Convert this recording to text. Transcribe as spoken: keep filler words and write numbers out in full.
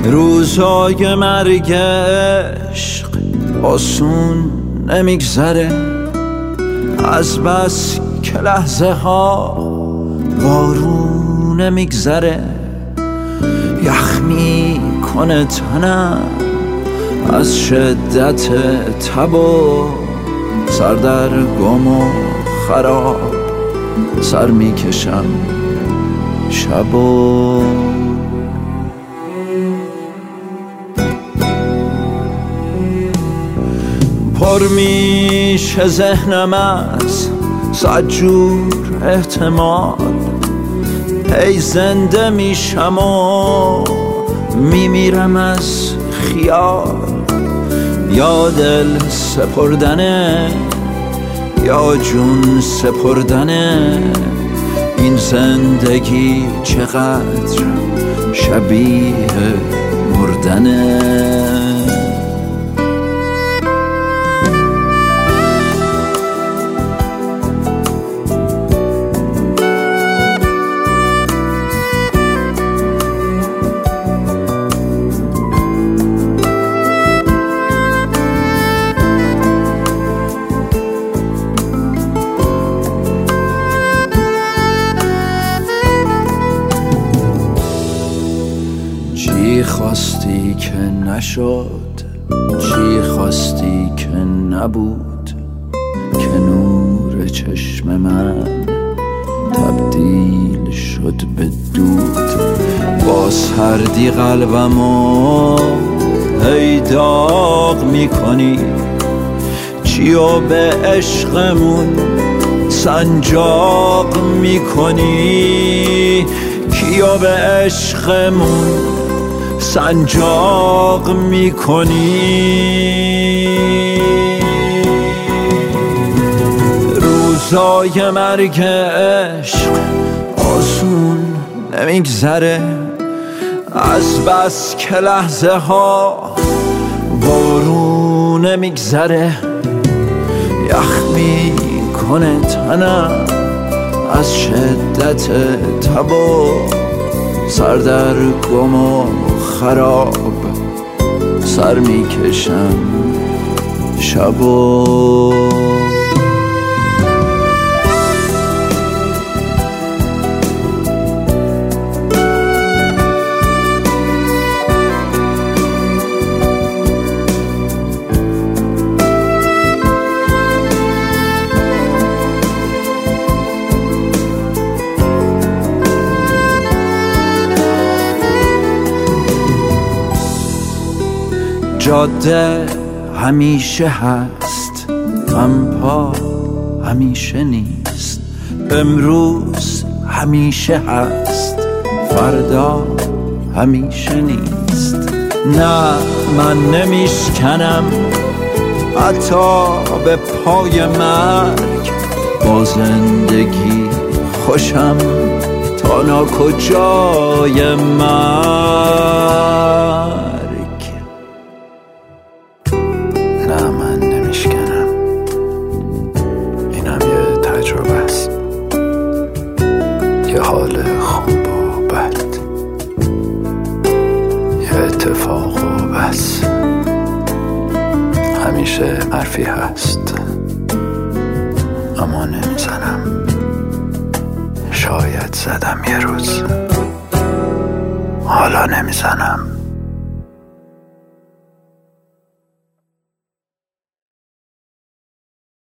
روزای مرگ عشق آسون نمیگذره، از بس که لحظه ها بارون نمیگذره. یخ میکنه تنم از شدت تب و سردرگم و خراب، سر میکشم شب و پر میشه ذهنم از صد جور احتمال. هی زنده میشم و میمیرم از خیال. یا دل سپردنه یا جون سپردنه، این زندگی چقدر شبیه مردنه. چی خواستی که نشد، چی خواستی که نبود، که نور چشم من تبدیل شد به دود. با سردی قلبمو هی داغ میکنی، چیو به عشقمون سنجاق میکنی، کیو به عشقمون سنجاق میکنی. روزای مرگ عشق آسون نمیگذره، از بس که لحظه ها بارون نمیگذره. یخ میکنه تنم از شدت تب و سردرگم و خراب، سر میکشم شب و جاده همیشه هست، غمپا همیشه نیست. امروز همیشه هست، فردا همیشه نیست. نه من نمیشکنم حتی به پای مرگ، با زندگی خوشم تا ناکجای مرگ. نه من نمیشکنم، اینم یه تجربه است، یه حال خوب و بد، یه اتفاق و بس. همیشه حرفی هست اما نمیزنم، شاید زدم یه روز، حالا نمیزنم.